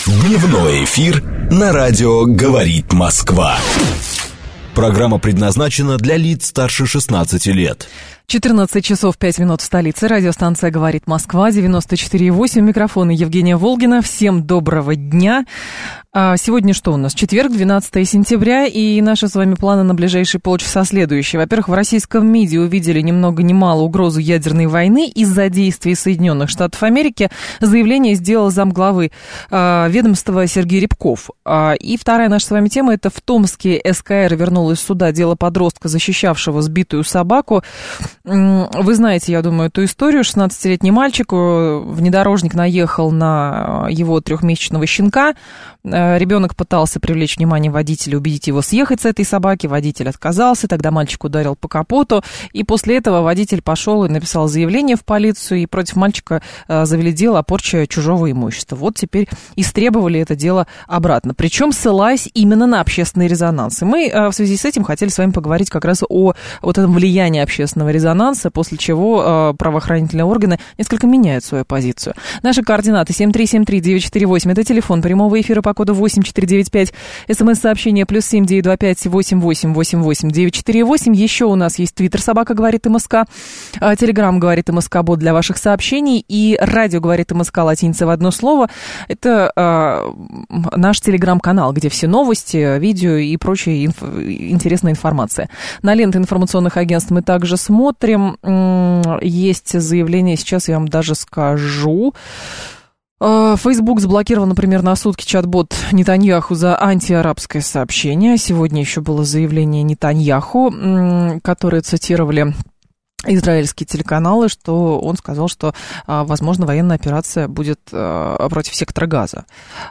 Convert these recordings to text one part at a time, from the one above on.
Дневной эфир на радио «Говорит Москва». Программа предназначена для лиц старше 16 лет. 14 часов 5 минут в столице. Радиостанция «Говорит Москва», 94,8. Микрофон Евгения Волгина. Всем доброго дня. Сегодня что у нас? Четверг, 12 сентября, и наши с вами планы на ближайшие полчаса следующие. Во-первых, в российском МИДе увидели ни много ни мало угрозу ядерной войны из-за действий Соединенных Штатов Америки. Заявление сделал замглавы ведомства Сергей Рябков. И вторая наша с вами тема – это в Томске СКР вернул из суда дело подростка, защищавшего сбитую собаку. Вы знаете, я думаю, эту историю. 16-летний мальчик, внедорожник наехал на его 3-месячного щенка. Ребенок пытался привлечь внимание водителя, убедить его съехать с этой собаки. Водитель отказался, тогда мальчик ударил по капоту. И после этого водитель пошел и написал заявление в полицию, и против мальчика завели дело о порче чужого имущества. Вот теперь истребовали это дело обратно. Причем ссылаясь именно на общественный резонанс. И мы в связи с этим хотели с вами поговорить как раз о вот этом влиянии общественного резонанса, после чего правоохранительные органы несколько меняют свою позицию. Наши координаты 7373948, это телефон прямого эфира по коду 8495, смс-сообщение +7 925 8888 948. Еще у нас есть твиттер «Собака говорит МСК», телеграм «Говорит МСК», бот для ваших сообщений, и радио «Говорит МСК», латиница в одно слово. Это наш телеграм-канал, где все новости, видео и прочая интересная информация. На ленты информационных агентств мы также смотрим. Есть заявление, сейчас я вам даже скажу. Facebook заблокировал, например, на сутки чат-бот Нетаньяху за антиарабское сообщение. Сегодня еще было заявление Нетаньяху, которое цитировали израильские телеканалы, что он сказал, что, возможно, военная операция будет против сектора Газа.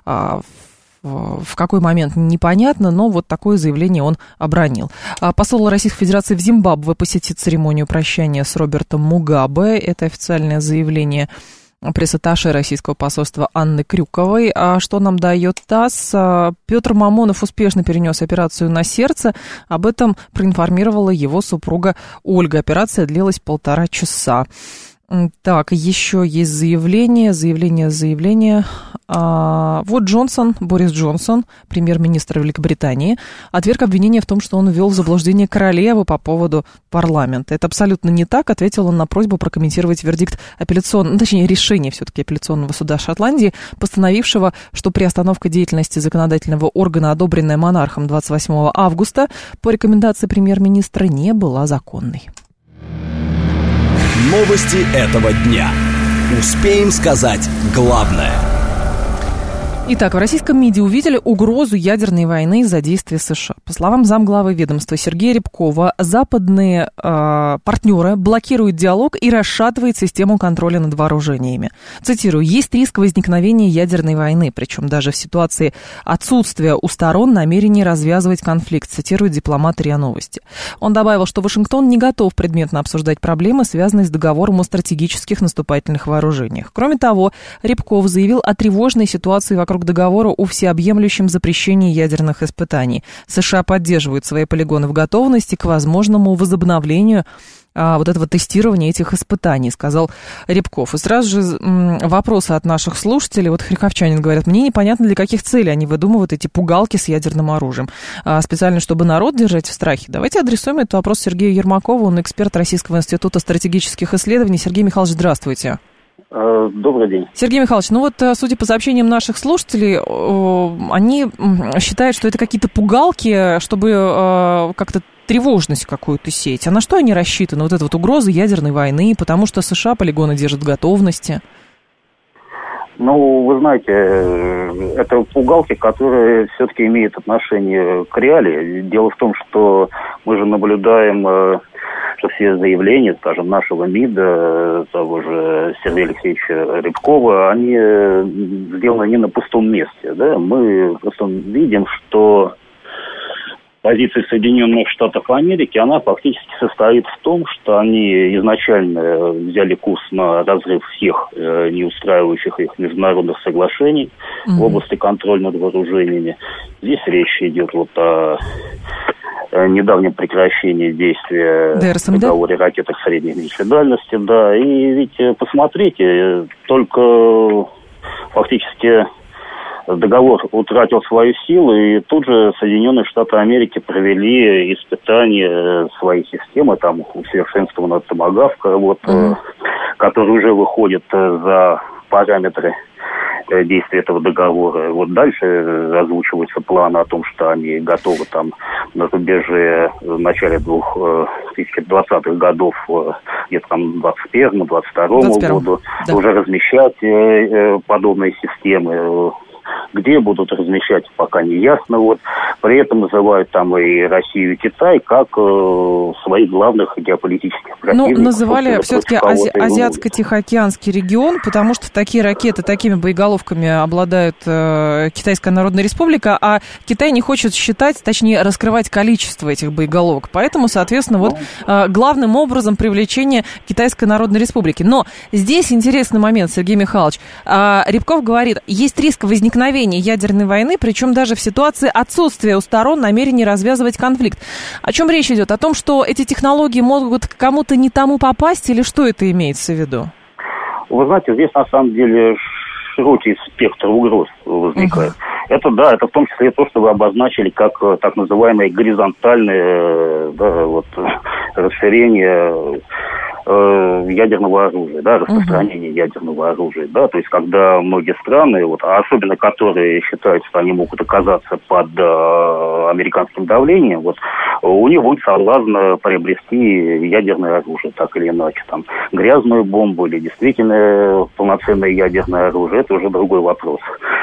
В какой момент, непонятно, но вот такое заявление он обронил. Посол Российской Федерации в Зимбабве посетит церемонию прощания с Робертом Мугабе. Это официальное заявление пресс-атташе российского посольства Анны Крюковой. А что нам дает ТАСС? Петр Мамонов успешно перенес операцию на сердце. Об этом проинформировала его супруга Ольга. Операция длилась 1,5 часа. Так, еще есть заявление. Вот Джонсон, Борис Джонсон, премьер-министр Великобритании, отверг обвинение в том, что он ввел в заблуждение королеву по поводу парламента. Это абсолютно не так, ответил он на просьбу прокомментировать вердикт решение все-таки апелляционного суда Шотландии, постановившего, что приостановка деятельности законодательного органа, одобренная монархом 28 августа, по рекомендации премьер-министра не была законной. Новости этого дня. Успеем сказать главное. Итак, в российском МИДе увидели угрозу ядерной войны из-за действий США. По словам замглавы ведомства Сергея Рябкова, западные партнеры блокируют диалог и расшатывают систему контроля над вооружениями. Цитирую: «Есть риск возникновения ядерной войны, причем даже в ситуации отсутствия у сторон намерений развязывать конфликт», цитирует дипломат РИА Новости. Он добавил, что Вашингтон не готов предметно обсуждать проблемы, связанные с договором о стратегических наступательных вооружениях. Кроме того, Рябков заявил о тревожной ситуации вокруг договора о всеобъемлющем запрещении ядерных испытаний. США поддерживают свои полигоны в готовности к возможному возобновлению вот этого тестирования этих испытаний, сказал Рябков. И сразу же вопросы от наших слушателей. Вот харьковчанин говорят: мне непонятно, для каких целей они выдумывают эти пугалки с ядерным оружием. Специально, чтобы народ держать в страхе. Давайте адресуем этот вопрос Сергею Ермакову. Он эксперт Российского института стратегических исследований. Сергей Михайлович, здравствуйте. Добрый день. Сергей Михайлович, ну вот, судя по сообщениям наших слушателей, они считают, что это какие-то пугалки, чтобы как-то тревожность какую-то сеять. А на что они рассчитаны? Вот эта вот угроза ядерной войны, потому что США полигоны держат в готовности. Ну, вы знаете, это пугалки, которые все-таки имеют отношение к реалии. Дело в том, что мы же наблюдаем, что все заявления, скажем, нашего МИДа, того же Сергея Алексеевича Рябкова, они сделаны не на пустом месте. Да? Мы просто видим, что позиция Соединенных Штатов Америки, она фактически состоит в том, что они изначально взяли курс на разрыв всех не устраивающих их международных соглашений в области контроля над вооружениями. Здесь речь идет вот о недавнем прекращении действия ДРСМД? договора ракеток средней и меньшей дальности, да. И ведь посмотрите, только фактически договор утратил свою силу, и тут же Соединенные Штаты Америки провели испытания своей системы, там усовершенствована томагавка, вот, который уже выходит за параметры действия этого договора. Вот дальше озвучиваются планы о том, что они готовы там на рубеже в начале 2020-х годов, где-то там 2021-2022 году, да, уже размещать подобные системы. Где будут размещать, пока не ясно. Вот. При этом называют там и Россию, и Китай как своих главных геополитических противников. Ну, называли все-таки Азиатско-Тихоокеанский регион, потому что такие ракеты, такими боеголовками обладает Китайская Народная Республика, а Китай не хочет считать, точнее, раскрывать количество этих боеголовок. Поэтому, соответственно, вот главным образом привлечение Китайской Народной Республики. Но здесь интересный момент, Сергей Михайлович. Рябков говорит, есть риск возникновения ядерной войны, причем даже в ситуации отсутствия у сторон намерений развязывать конфликт. О чем речь идет? О том, что эти технологии могут к кому-то не тому попасть, или что это имеется в виду? Вы знаете, здесь на самом деле широкий спектр угроз возникает. Это в том числе то, что вы обозначили как так называемое горизонтальное расширение ядерного оружия, да, распространение ядерного оружия, да, то есть когда многие страны, вот, особенно которые считают, что они могут оказаться под американским давлением, вот, у них будет соблазн приобрести ядерное оружие, так или иначе, там, грязную бомбу или действительно полноценное ядерное оружие, это уже другой вопрос.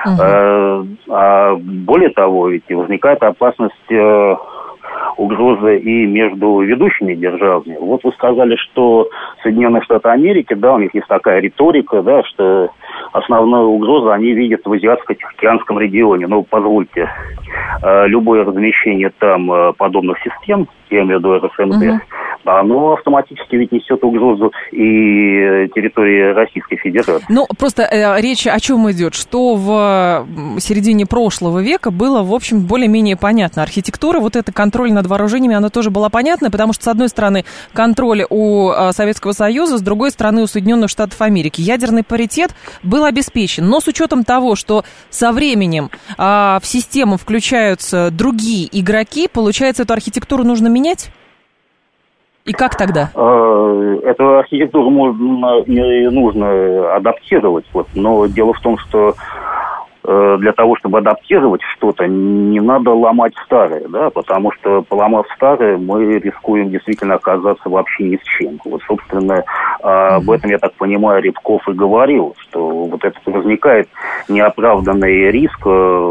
А более того, ведь возникает опасность угрозы и между ведущими державами. Вот вы сказали, что Соединенные Штаты Америки, да, у них есть такая риторика, да, что основную угрозу они видят в Азиатско-Тихоокеанском регионе. Ну, позвольте, любое размещение там подобных систем, я имею в виду РСМД, оно автоматически ведь несет угрозу и территории Российской Федерации. Ну, просто речь о чем идет, что в середине прошлого века было, в общем, более-менее понятно. Архитектура, вот это контроль над вооружениями, она тоже была понятна, потому что, с одной стороны, контроль у Советского Союза, с другой стороны, у Соединенных Штатов Америки. Ядерный паритет был обеспечен, но с учетом того, что со временем в систему включаются другие игроки, получается, эту архитектуру нужно менять? И как тогда? Эту архитектуру нужно адаптировать, вот, но дело в том, что для того, чтобы адаптировать что-то, не надо ломать старое, да, потому что, поломав старое, мы рискуем действительно оказаться вообще ни с чем. Вот, собственно, об этом, я так понимаю, Рябков и говорил, что вот это возникает неоправданный риск,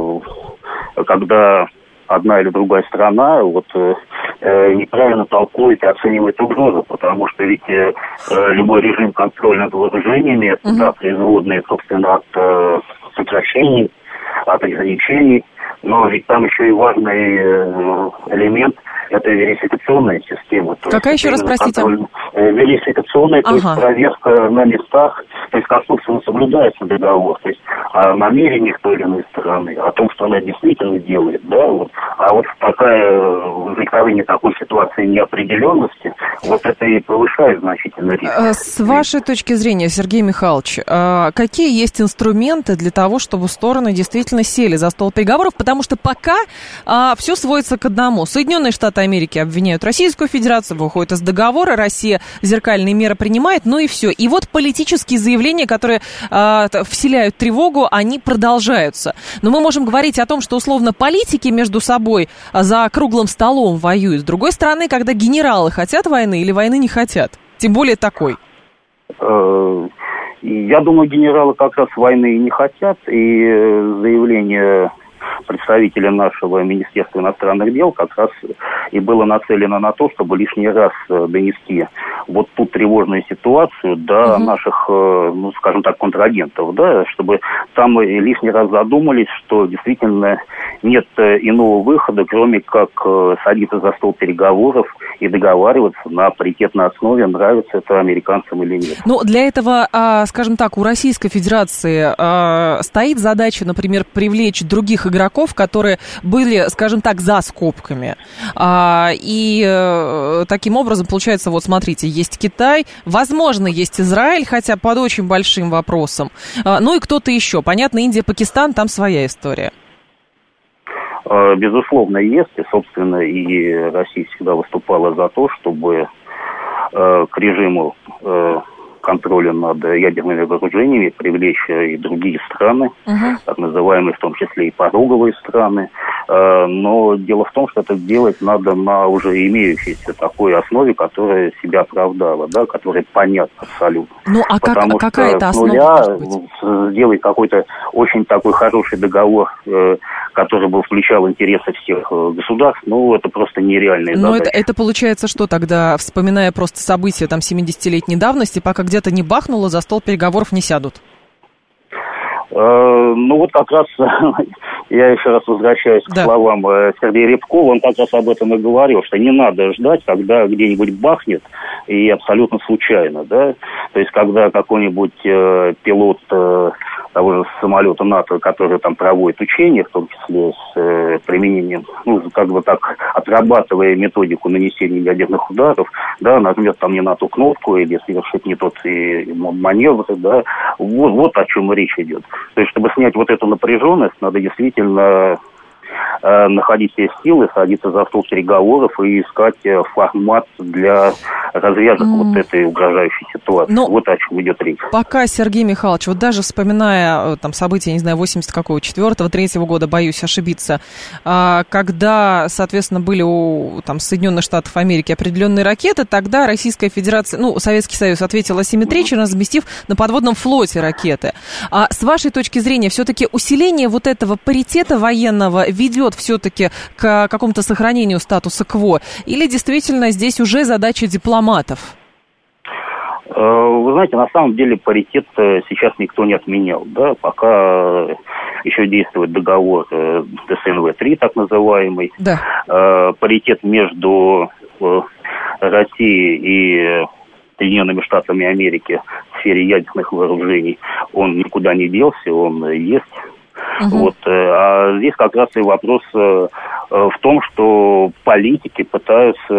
когда одна или другая страна вот неправильно толкует и оценивает угрозу, потому что ведь любой режим контроля над вооружениями, это да, производные, собственно, от сокращений, от ограничений, но ведь там еще и важный элемент – это верификационная система. Какая еще раз, простите? Верификационная, то есть проверка на местах, то есть как, собственно, соблюдается договор, то есть о намерениях той или иной стороны, о том, что она действительно делает, да, вот. А вот возникновение такой ситуации неопределенности, вот это и повышает значительно риск. С вашей точки зрения, Сергей Михайлович, какие есть инструменты для того, чтобы стороны действительно сели за стол переговоров, потому что пока все сводится к одному. Соединенные Штаты Америки обвиняют Российскую Федерацию, выходит из договора, Россия зеркальные меры принимает, ну и все. И вот политические заявления, которые вселяют тревогу, они продолжаются. Но мы можем говорить о том, что условно политики между собой за круглым столом воюют. С другой стороны, когда генералы хотят войны или войны не хотят, тем более такой. Я думаю, генералы как раз войны не хотят, и заявление представителя нашего Министерства иностранных дел как раз и было нацелено на то, чтобы лишний раз донести вот ту тревожную ситуацию до наших, ну, скажем так, контрагентов, да, чтобы там лишний раз задумались, что действительно нет иного выхода, кроме как садиться за стол переговоров и договариваться на паритетной основе, нравится это американцам или нет. Ну, для этого, скажем так, у Российской Федерации стоит задача, например, привлечь других игроков, игроков, которые были, скажем так, за скобками. И таким образом, получается, вот смотрите, есть Китай, возможно, есть Израиль, хотя под очень большим вопросом. Ну и кто-то еще. Понятно, Индия, Пакистан, там своя история. Безусловно, есть. И, собственно, и Россия всегда выступала за то, чтобы к режиму контроля над ядерными вооружениями привлечь и другие страны, так называемые, в том числе и пороговые страны. Но дело в том, что это делать надо на уже имеющейся такой основе, которая себя оправдала, да, которая понятна абсолютно. Ну, а какая это основа? С нуля сделать какой-то очень такой хороший договор, который бы включал интересы всех государств, ну, это просто нереальная задача. Но это получается что тогда, вспоминая просто события там 70-летней давности, пока где-то не бахнуло, за стол переговоров не сядут? Ну, вот как раз я еще раз возвращаюсь к словам Сергея Рябкова, он как раз об этом и говорил, что не надо ждать, когда где-нибудь бахнет, и абсолютно случайно, да, то есть когда какой-нибудь пилот того же самолета НАТО, который там проводит учения, в том числе с применением, ну, как бы так, отрабатывая методику нанесения ядерных ударов, да, нажмет там не на ту кнопку или совершит не тот маневр, да, вот о чем речь идет. То есть, чтобы снять вот эту напряженность, надо действительно находить все силы, садиться за стол переговоров и искать формат для развязок вот этой угрожающей ситуации. Но вот о чем идет речь. Пока, Сергей Михайлович, вот даже вспоминая там события, не знаю, 84-3 года, боюсь ошибиться, когда, соответственно, были у там, Соединенных Штатов Америки определенные ракеты, тогда Российская Федерация, ну, Советский Союз ответил асимметрично, разместив на подводном флоте ракеты. А с вашей точки зрения, все-таки усиление вот этого паритета военного ведет все-таки к какому-то сохранению статуса кво? Или действительно здесь уже задача дипломатов? Вы знаете, на самом деле паритет сейчас никто не отменял, да, пока еще действует договор СНВ-3, так называемый. Да. Паритет между Россией и Соединенными Штатами Америки в сфере ядерных вооружений, он никуда не делся, он есть. Вот, а здесь как раз и вопрос в том, что политики пытаются,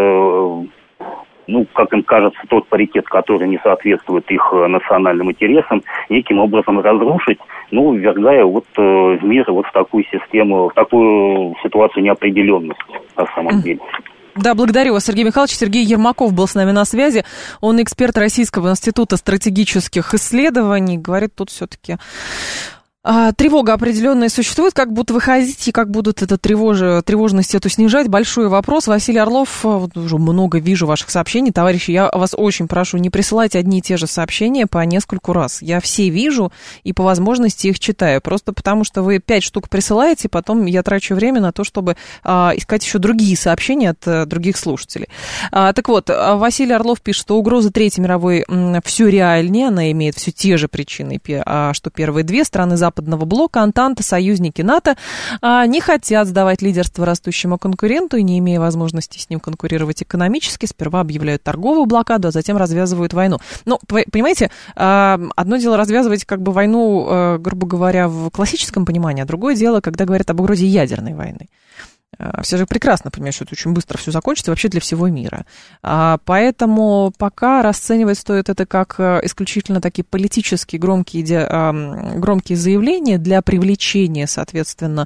ну, как им кажется, тот паритет, который не соответствует их национальным интересам, неким образом разрушить, ну, ввергая вот мир вот в такую систему, в такую ситуацию неопределенности на самом деле. Да, благодарю вас, Сергей Михайлович. Сергей Ермаков был с нами на связи. Он эксперт Российского института стратегических исследований. Говорит, тут все-таки тревога определенная существует. Как будут выходить и как будут эту тревожность эту снижать? Большой вопрос. Василий Орлов, вот уже много вижу ваших сообщений. Товарищи, я вас очень прошу, не присылать одни и те же сообщения по нескольку раз. Я все вижу и по возможности их читаю. Просто потому, что вы 5 штук присылаете, потом я трачу время на то, чтобы искать еще другие сообщения от других слушателей. Так вот, Василий Орлов пишет, что угроза Третьей мировой все реальнее, она имеет все те же причины, что первые две страны Западного блока, Антанта, союзники НАТО не хотят сдавать лидерство растущему конкуренту и, не имея возможности с ним конкурировать экономически, сперва объявляют торговую блокаду, а затем развязывают войну. Ну, понимаете, одно дело развязывать как бы войну, грубо говоря, в классическом понимании, а другое дело, когда говорят об угрозе ядерной войны. Все же прекрасно понимают, что это очень быстро все закончится вообще для всего мира. Поэтому пока расценивать стоит это как исключительно такие политические громкие заявления для привлечения, соответственно,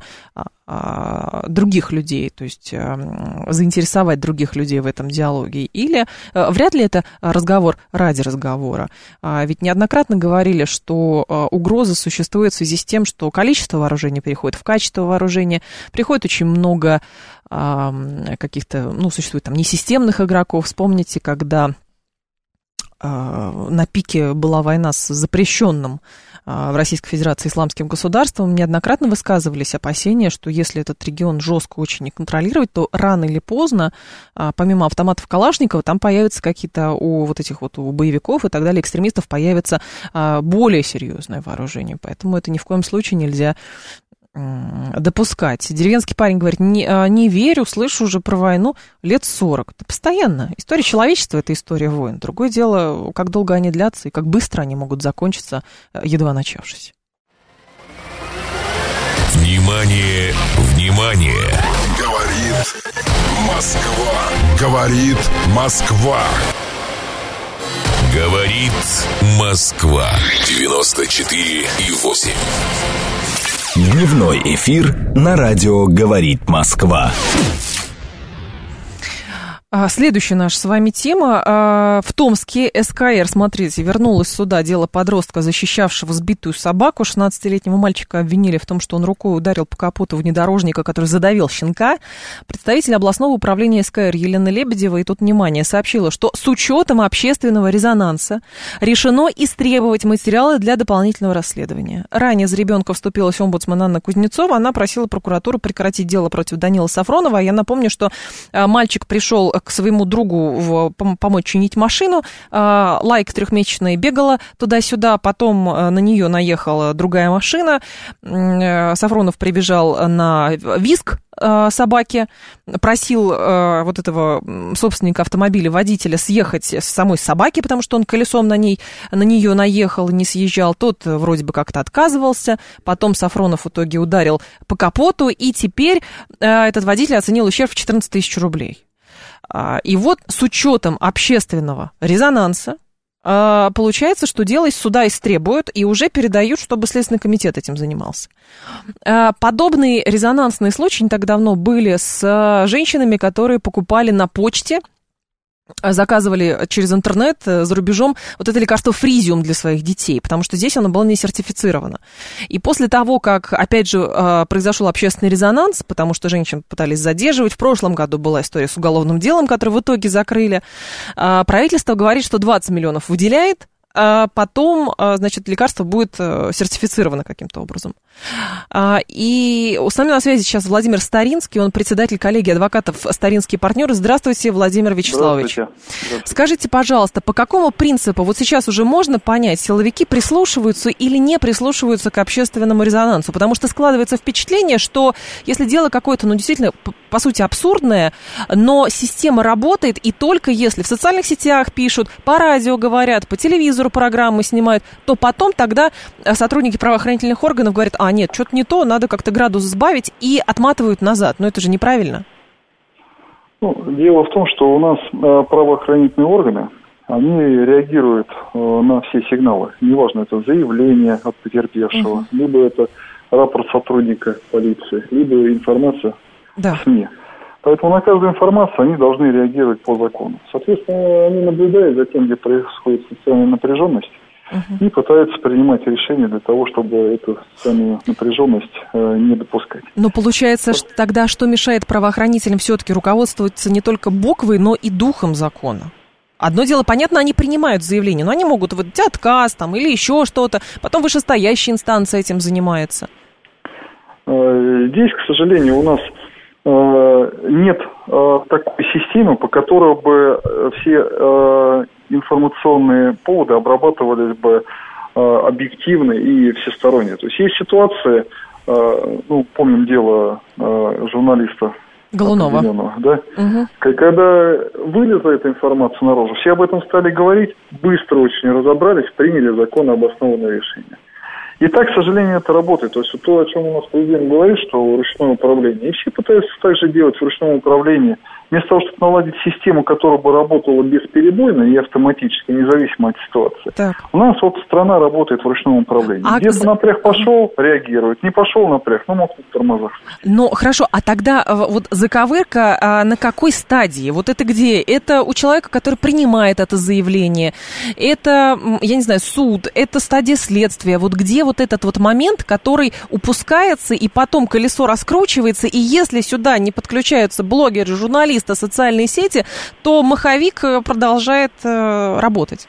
других людей, то есть заинтересовать других людей в этом диалоге, или вряд ли это разговор ради разговора. Ведь неоднократно говорили, что угроза существует в связи с тем, что количество вооружений переходит в качество вооружения, приходит очень много каких-то, ну, существует там несистемных игроков. Вспомните, когда на пике была война с запрещенным в Российской Федерации исламским государством, неоднократно высказывались опасения, что если этот регион жестко очень не контролировать, то рано или поздно, помимо автоматов Калашникова, там появятся какие-то у вот этих вот у боевиков и так далее, экстремистов, появится более серьезное вооружение. Поэтому это ни в коем случае нельзя допускать. Деревенский парень говорит, не верю, слышу уже про войну лет 40. Это постоянно. История человечества – это история войн. Другое дело, как долго они длятся и как быстро они могут закончиться, едва начавшись. Внимание! Внимание! Говорит Москва. Говорит Москва. Говорит Москва. 94,8. Дневной эфир на радио «Говорит Москва». Следующая наша с вами тема. В Томске СКР, смотрите, вернулось в суда дело подростка, защищавшего сбитую собаку. 16-летнего мальчика обвинили в том, что он рукой ударил по капоту внедорожника, который задавил щенка. Представитель областного управления СКР Елена Лебедева, и тут внимание, сообщила, что с учетом общественного резонанса решено истребовать материалы для дополнительного расследования. Ранее за ребенка вступилась омбудсмен Анна Кузнецова. Она просила прокуратуру прекратить дело против Данила Сафронова. Я напомню, что мальчик пришел к своему другу помочь чинить машину. Лайка трехмесячная бегала туда-сюда, потом на нее наехала другая машина. Сафронов прибежал на визг собаки, просил вот этого собственника автомобиля, водителя, съехать с самой собаки, потому что он колесом на нее наехал и не съезжал. Тот вроде бы как-то отказывался. Потом Сафронов в итоге ударил по капоту, и теперь этот водитель оценил ущерб в 14 тысяч рублей. И вот с учетом общественного резонанса получается, что дело из суда истребуют и уже передают, чтобы Следственный комитет этим занимался. Подобные резонансные случаи не так давно были с женщинами, которые покупали на почте, заказывали через интернет за рубежом вот это лекарство фризиум для своих детей, потому что здесь оно было не сертифицировано. И после того, как, опять же, произошел общественный резонанс, потому что женщин пытались задерживать, в прошлом году была история с уголовным делом, которое в итоге закрыли, правительство говорит, что 20 миллионов выделяет, а потом, значит, лекарство будет сертифицировано каким-то образом. И с нами на связи сейчас Владимир Старинский, он председатель коллегии адвокатов «Старинские партнеры». Здравствуйте, Владимир Вячеславович. Здравствуйте. Скажите, пожалуйста, по какому принципу, вот сейчас уже можно понять, силовики прислушиваются или не прислушиваются к общественному резонансу? Потому что складывается впечатление, что если дело какое-то, ну, действительно, по сути, абсурдное, но система работает, и только если в социальных сетях пишут, по радио говорят, по телевизору программы снимают, то потом тогда сотрудники правоохранительных органов говорят, нет, что-то не то, надо как-то градус сбавить, и отматывают назад. Но это же неправильно. Дело в том, что у нас правоохранительные органы, они реагируют на все сигналы. Неважно, это заявление от потерпевшего, либо это рапорт сотрудника полиции, либо информация в СМИ. Поэтому на каждую информацию они должны реагировать по закону. Соответственно, они наблюдают за тем, где происходит социальная напряженность, и пытаются принимать решения для того, чтобы эту социальную напряженность не допускать. Но получается, тогда что мешает правоохранителям все-таки руководствоваться не только буквой, но и духом закона? Одно дело, понятно, они принимают заявление, но они могут выдать отказ там, или еще что-то, потом вышестоящая инстанция этим занимается. Здесь, к сожалению, у нас нет такой системы, по которой бы все информационные поводы обрабатывались бы объективно и всесторонне. То есть есть ситуации, помним дело журналиста Голунова, да? Когда вылезла эта информация наружу, все об этом стали говорить, быстро очень разобрались, приняли законно обоснованное решение. И так, к сожалению, это работает. То есть то, о чем у нас президент говорит, что ручное управление, и все пытаются так же делать в ручном управлении. Вместо того, чтобы наладить систему, которая бы работала бесперебойно и автоматически, независимо от ситуации. Так. У нас вот страна работает в ручном управлении. Где-то напряг пошел, реагирует. Не пошел напряг, могут в тормозах. Ну, хорошо, а тогда вот заковырка на какой стадии? Вот это где? Это у человека, который принимает это заявление? Это, я не знаю, суд? Это стадия следствия? Вот где вот этот вот момент, который упускается, и потом колесо раскручивается, и если сюда не подключаются блогеры, журналисты, социальные сети, то маховик продолжает работать.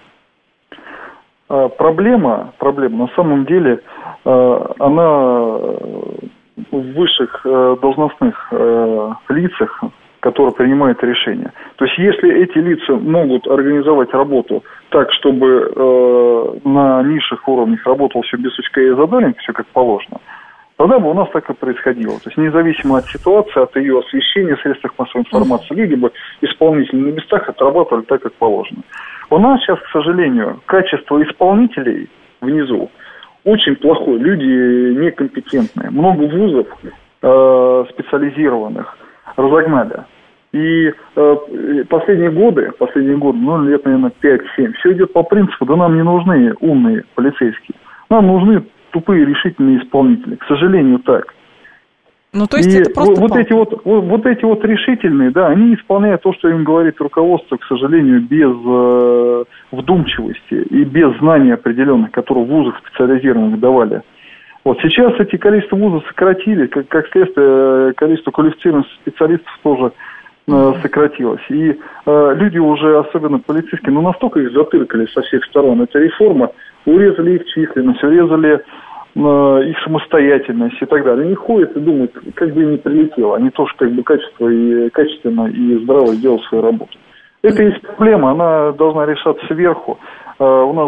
Проблема на самом деле, она в высших должностных лицах, которые принимают решения. То есть если эти лица могут организовать работу так, чтобы на низших уровнях работало все без сучка и задоринки, все как положено, тогда бы у нас так и происходило. То есть независимо от ситуации, от ее освещения в средствах массовой информации, люди бы исполнители на местах отрабатывали так, как положено. У нас сейчас, к сожалению, качество исполнителей внизу очень плохое. Люди некомпетентные. Много вузов специализированных разогнали. И последние годы, лет, наверное, 5-7, все идет по принципу, да нам не нужны умные полицейские, нам нужны тупые решительные исполнители. К сожалению, так. Ну, то есть и это просто вот эти вот решительные, да, они исполняют то, что им говорит руководство, к сожалению, без вдумчивости и без знаний определенных, которые в вузах специализированных давали. Вот сейчас эти количество вузов сократили, как следствие, количество квалифицированных специалистов тоже сократилось. И люди уже, особенно полицейские, настолько их затыркали со всех сторон. Эта реформа, урезали их численность, урезали их самостоятельность и так далее. Они ходят и думают, как бы им не прилетело. Они тоже как бы качественно и здраво сделают свою работу. Это есть проблема, она должна решаться сверху. У нас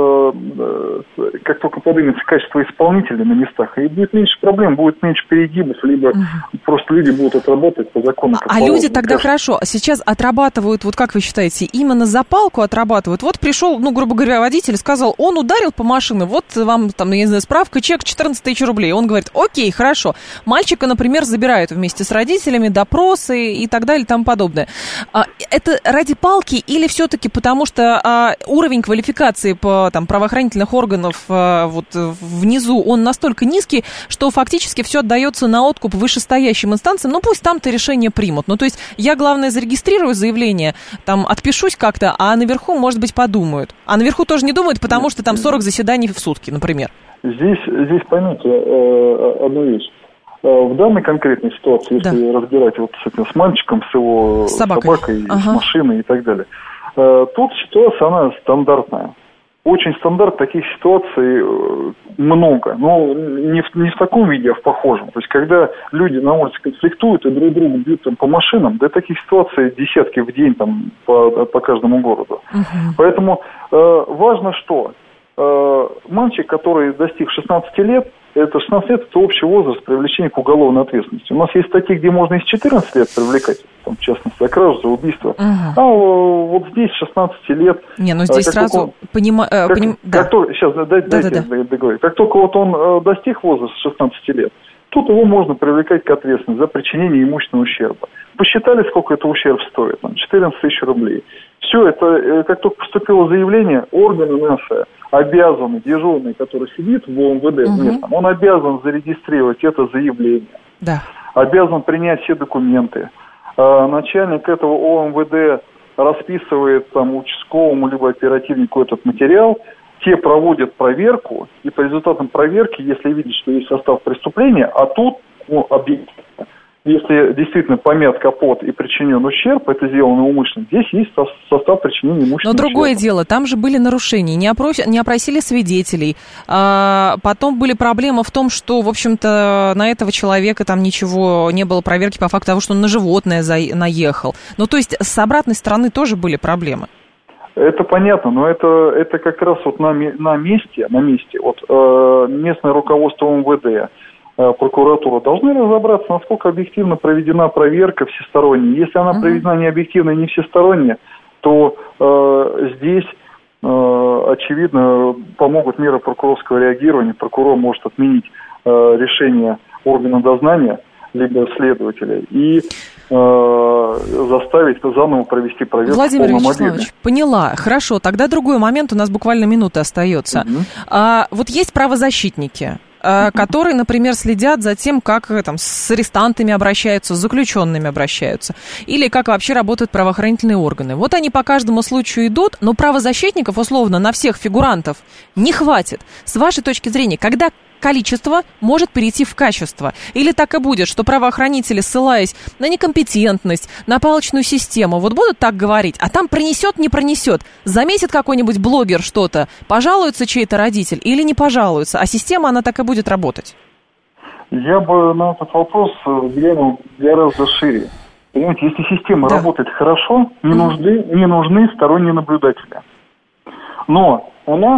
как только поднимется качество исполнителей на местах, и будет меньше проблем, будет меньше перегибов, либо просто люди будут отрабатывать по закону. А люди тогда хорошо, сейчас отрабатывают, вот как вы считаете, именно за палку отрабатывают? Вот пришел, грубо говоря, водитель, сказал, он ударил по машине, вот вам, я не знаю, справка, чек 14 тысяч рублей. Он говорит, окей, хорошо. Мальчика, например, забирают вместе с родителями, допросы и так далее и тому подобное. Это ради палки или все-таки потому, что уровень квалификации по правоохранительных органов вот внизу, он настолько низкий, что фактически все отдается на откуп вышестоящим инстанциям, пусть там-то решение примут. То есть я, главное, зарегистрирую заявление, отпишусь как-то, а наверху, может быть, подумают. А наверху тоже не думают, потому что там 40 заседаний в сутки, например. Здесь поймите одну вещь. В данной конкретной ситуации, если разбирать с мальчиком, с его собакой, с машиной и так далее, тут ситуация, она стандартная. Очень стандарт, таких ситуаций много, но не в таком виде, а в похожем. То есть, когда люди на улице конфликтуют и друг друга бьют по машинам, таких ситуаций десятки в день по каждому городу. Поэтому важно, что мальчик, который достиг 16 лет, это 16 лет – это общий возраст привлечения к уголовной ответственности. У нас есть статьи, где можно и с 14 лет привлекать, в частности, за кражу, за убийство. А вот здесь 16 лет… здесь сразу понимаю… Сейчас, дайте договорить. Как только он достиг возраста 16 лет, тут его можно привлекать к ответственности за причинение имущественного ущерба. Посчитали, сколько это ущерб стоит? 14 тысяч рублей. Все это, как только поступило заявление, органы наши обязаны, дежурный, который сидит в ОМВД местном, он обязан зарегистрировать это заявление. Да. Обязан принять все документы. Начальник этого ОМВД расписывает участковому либо оперативнику этот материал, те проводят проверку, и по результатам проверки, если видят, что есть состав преступления, а тут объективно, если действительно помят капот и причинен ущерб, это сделано умышленно, здесь есть состав причинения имущественного ущерба. Но другое дело, там же были нарушения, не опросили свидетелей, потом были проблемы в том, что, в общем-то, на этого человека ничего не было проверки по факту того, что он на животное наехал. То есть с обратной стороны тоже были проблемы. Это понятно, но это как раз на месте, местное руководство МВД, прокуратура должны разобраться, насколько объективно проведена проверка всесторонняя. Если она проведена не объективно и не всесторонне, то здесь, очевидно, помогут меры прокурорского реагирования. Прокурор может отменить решение органа дознания, либо следователя, и заставить заново провести проверку. Владимир Вячеславович, поняла. Хорошо, тогда другой момент, у нас буквально минута остается. Вот есть правозащитники, которые, например, следят за тем, как с арестантами обращаются, с заключенными обращаются, или как вообще работают правоохранительные органы. Вот они по каждому случаю идут, но правозащитников, условно, на всех фигурантов не хватит. С вашей точки зрения, когда количество может перейти в качество? Или так и будет, что правоохранители, ссылаясь на некомпетентность, на палочную систему, будут так говорить, а там пронесет, не пронесет, заметит какой-нибудь блогер что-то, пожалуется чей-то родитель или не пожалуется, а система, она так и будет работать? Я бы на этот вопрос взглянул гораздо шире. Понимаете, если система работает хорошо, не нужны сторонние наблюдатели. Но у нас,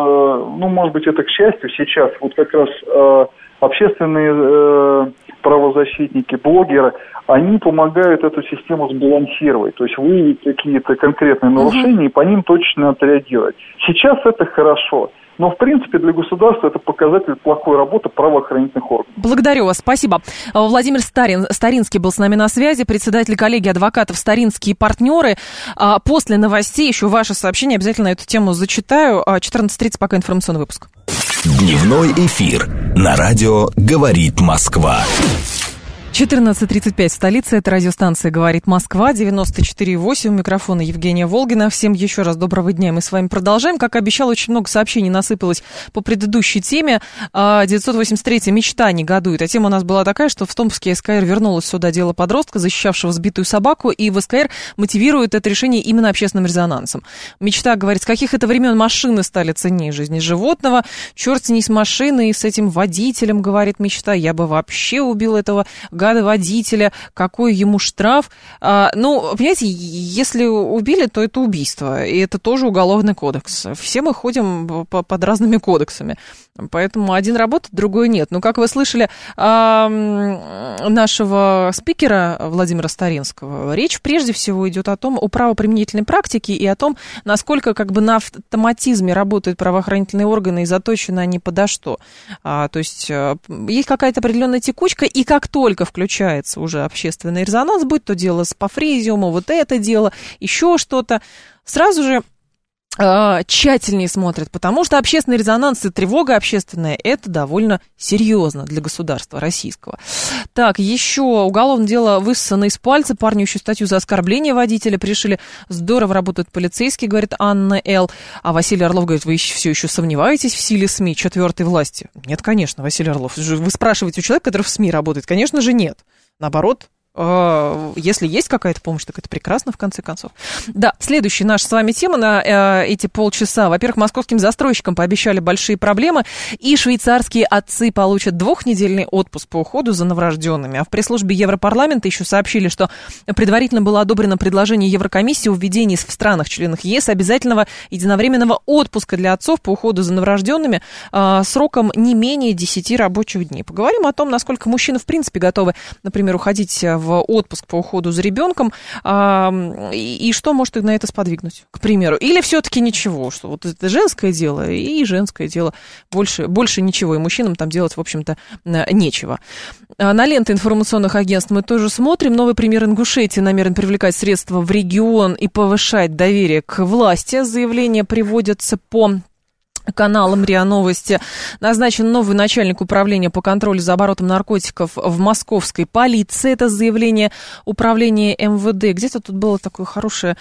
может быть, это к счастью, сейчас как раз общественные правозащитники, блогеры, они помогают эту систему сбалансировать, то есть выявить какие-то конкретные нарушения и по ним точно отреагировать. Сейчас это хорошо. Но, в принципе, для государства это показатель плохой работы правоохранительных органов. Благодарю вас, спасибо. Владимир Старинский был с нами на связи, председатель коллегии адвокатов «Старинские партнеры». После новостей еще ваше сообщение, обязательно эту тему зачитаю. 14:30 пока информационный выпуск. Дневной эфир на радио «Говорит Москва». 14:35 в столице. Это радиостанция «Говорит Москва», 94,8. У микрофона Евгения Волгина. Всем еще раз доброго дня. Мы с вами продолжаем. Как обещал, очень много сообщений насыпалось по предыдущей теме. 983-я «Мечта негодует». А тема у нас была такая, что в Томске СКР вернулось сюда дело подростка, защищавшего сбитую собаку, и в СКР мотивирует это решение именно общественным резонансом. «Мечта» говорит, с каких это времен машины стали ценнее жизни животного. Черт с ней с машиной и с этим водителем, говорит «Мечта». Я бы вообще убил этого гада водителя, какой ему штраф. Понимаете, если убили, то это убийство, и это тоже уголовный кодекс. Все мы ходим под разными кодексами, поэтому один работает, другой нет. Но, как вы слышали нашего спикера Владимира Старинского, речь прежде всего идет о правоприменительной практике и о том, насколько на автоматизме работают правоохранительные органы и заточены они подо что. То есть есть какая-то определенная текучка, и как только включается уже общественный резонанс, будь то дело с Пафрезиума, вот это дело, еще что-то, сразу же тщательнее смотрят, потому что общественный резонанс и тревога общественная – это довольно серьезно для государства российского. Так, еще уголовное дело высосано из пальца, парню еще статью за оскорбление водителя пришили. Здорово работают полицейские, говорит Анна Л. А Василий Орлов говорит, вы все еще сомневаетесь в силе СМИ, четвертой власти? Нет, конечно, Василий Орлов. Вы спрашиваете у человека, который в СМИ работает? Конечно же нет. Наоборот, если есть какая-то помощь, так это прекрасно, в конце концов. Да, следующая наша с вами тема на эти полчаса. Во-первых, московским застройщикам пообещали большие проблемы, и швейцарские отцы получат 2-недельный отпуск по уходу за новорожденными. А в пресс-службе Европарламента еще сообщили, что предварительно было одобрено предложение Еврокомиссии о введении в странах-членах ЕС обязательного единовременного отпуска для отцов по уходу за новорожденными сроком не менее 10 рабочих дней. Поговорим о том, насколько мужчины в принципе готовы, например, уходить в отпуск по уходу за ребенком, и что может их на это сподвигнуть, к примеру. Или все-таки ничего, что вот это женское дело и женское дело, больше ничего, и мужчинам там делать, в общем-то, нечего. На ленты информационных агентств мы тоже смотрим. Новый премьер Ингушетии намерен привлекать средства в регион и повышать доверие к власти. Заявление приводится по каналам РИА Новости. Назначен новый начальник управления по контролю за оборотом наркотиков в московской полиции. Это заявление управления МВД. Где-то тут было такое хорошая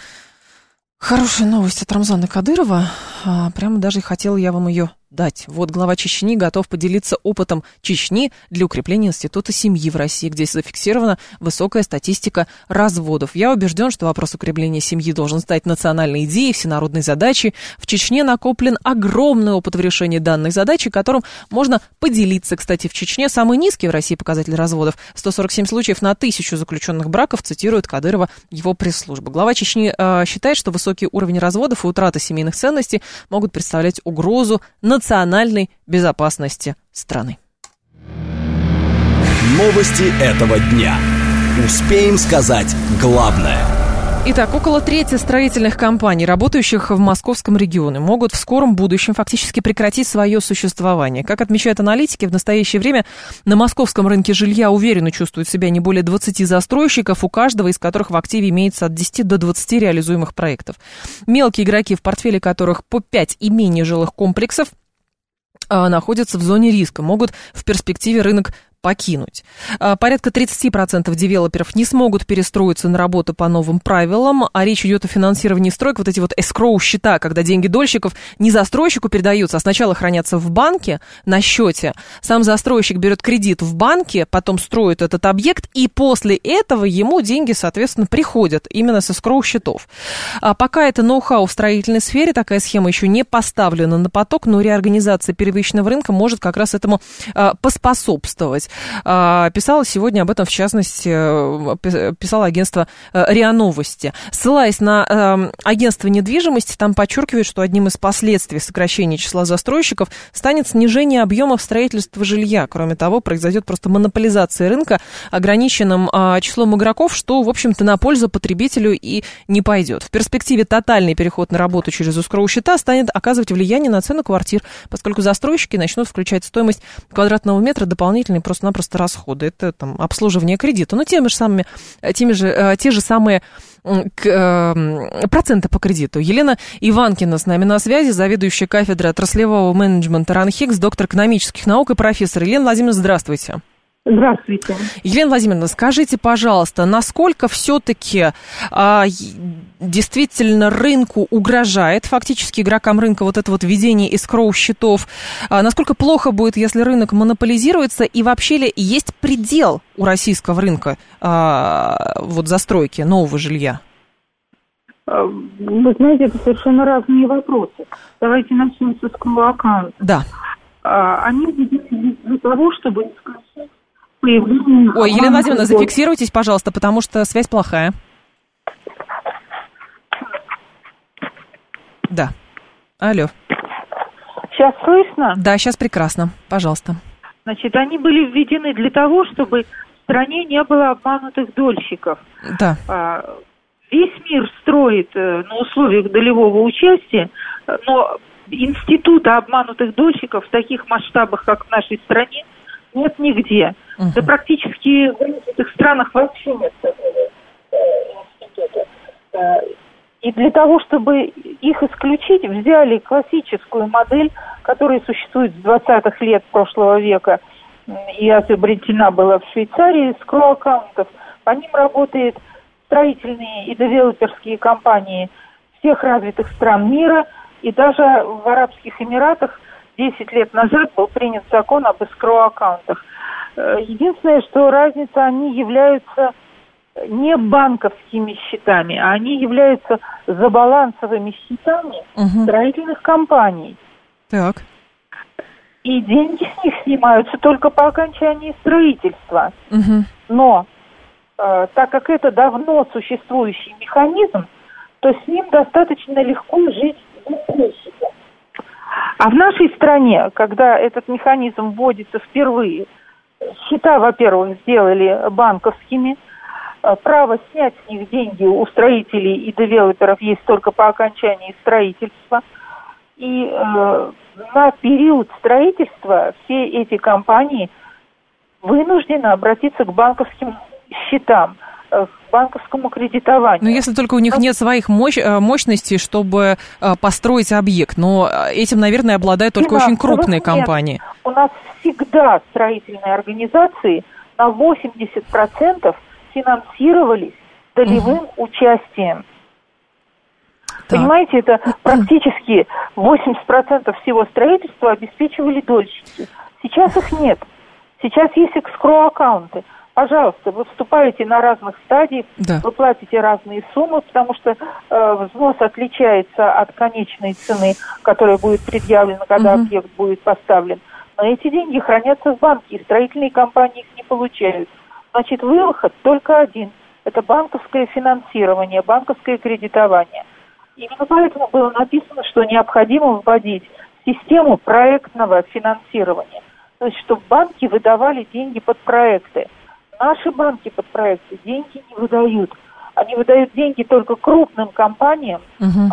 новость от Рамзана Кадырова. Прямо даже хотела я вам ее дать. Вот глава Чечни готов поделиться опытом Чечни для укрепления института семьи в России, где зафиксирована высокая статистика разводов. Я убежден, что вопрос укрепления семьи должен стать национальной идеей, всенародной задачей. В Чечне накоплен огромный опыт в решении данной задачи, которым можно поделиться. Кстати, в Чечне самый низкий в России показатель разводов. 147 случаев на 1000 заключенных браков, цитирует Кадырова его пресс-служба. Глава Чечни считает, что высокий уровень разводов и утрата семейных ценностей могут представлять угрозу национальной безопасности страны. Новости этого дня. Успеем сказать главное. Итак, около трети строительных компаний, работающих в московском регионе, могут в скором будущем фактически прекратить свое существование. Как отмечают аналитики, в настоящее время на московском рынке жилья уверенно чувствуют себя не более 20 застройщиков, у каждого из которых в активе имеется от 10 до 20 реализуемых проектов. Мелкие игроки, в портфеле которых по 5 и менее жилых комплексов, находятся в зоне риска, могут в перспективе рынок покинуть. Порядка 30% девелоперов не смогут перестроиться на работу по новым правилам, а речь идет о финансировании строек, вот эти вот эскроу-счета, когда деньги дольщиков не застройщику передаются, а сначала хранятся в банке на счете. Сам застройщик берет кредит в банке, потом строит этот объект, и после этого ему деньги, соответственно, приходят именно с эскроу-счетов. Пока это ноу-хау в строительной сфере, такая схема еще не поставлена на поток, но реорганизация первичного рынка может как раз этому поспособствовать. Писало сегодня об этом, в частности, писало агентство РИА Новости. Ссылаясь на агентство недвижимости, там подчеркивают, что одним из последствий сокращения числа застройщиков станет снижение объемов строительства жилья. Кроме того, произойдет просто монополизация рынка ограниченным числом игроков, что, в общем-то, на пользу потребителю и не пойдет. В перспективе тотальный переход на работу через эскроу-счета станет оказывать влияние на цену квартир, поскольку застройщики начнут включать в стоимость квадратного метра дополнительные просто-напросто расходы. Это там обслуживание кредита. Но те же самые проценты по кредиту. Елена Иванкина с нами на связи, заведующая кафедрой отраслевого менеджмента РАНХИКС, доктор экономических наук и профессор. Елена Владимировна, здравствуйте. Здравствуйте. Елена Владимировна, скажите, пожалуйста, насколько все-таки действительно рынку угрожает, фактически игрокам рынка, вот это вот введение эскроу-счетов? Насколько плохо будет, если рынок монополизируется? И вообще ли есть предел у российского рынка вот застройки нового жилья? Вы знаете, это совершенно разные вопросы. Давайте начнем с эскроу-аккаунта. Да. Они введены для того, чтобы исключить появление... Ой, Елена Владимировна, зафиксируйтесь, пожалуйста, потому что связь плохая. Да. Алло. Сейчас слышно? Да, сейчас прекрасно. Пожалуйста. Значит, они были введены для того, чтобы в стране не было обманутых дольщиков. Да. Весь мир строит на условиях долевого участия, но института обманутых дольщиков в таких масштабах, как в нашей стране, нет нигде. Да практически в этих странах вообще нет такого института. И для того, чтобы их исключить, взяли классическую модель, которая существует с 20-х лет прошлого века и изобретена была в Швейцарии, эскроу-аккаунтов. По ним работают строительные и девелоперские компании всех развитых стран мира, и даже в Арабских Эмиратах 10 лет назад был принят закон об эскроу-аккаунтах. Единственное, что разница, они являются не банковскими счетами, а они являются забалансовыми счетами строительных компаний. Так. И деньги с них снимаются только по окончании строительства. Но так как это давно существующий механизм, то с ним достаточно легко жить застройщикам. А в нашей стране, когда этот механизм вводится впервые, счета, во-первых, сделали банковскими, право снять с них деньги у строителей и девелоперов есть только по окончании строительства. И на период строительства все эти компании вынуждены обратиться к банковским счетам, к банковскому кредитованию. Ну, если только у них нет своих мощностей, чтобы построить объект. Но этим, наверное, обладают только очень крупные компании. У нас всегда строительные организации на 80% финансировались долевым участием. Так. Понимаете, это практически 80% всего строительства обеспечивали дольщики. Сейчас их нет. Сейчас есть эскроу-аккаунты. Пожалуйста, вы вступаете на разных стадиях, вы платите разные суммы, потому что взнос отличается от конечной цены, которая будет предъявлена, когда объект будет поставлен. Но эти деньги хранятся в банке, и строительные компании их не получают. Значит, выход только один. Это банковское финансирование, банковское кредитование. Именно поэтому было написано, что необходимо вводить систему проектного финансирования. То есть, чтобы банки выдавали деньги под проекты. Наши банки под проекты деньги не выдают. Они выдают деньги только крупным компаниям,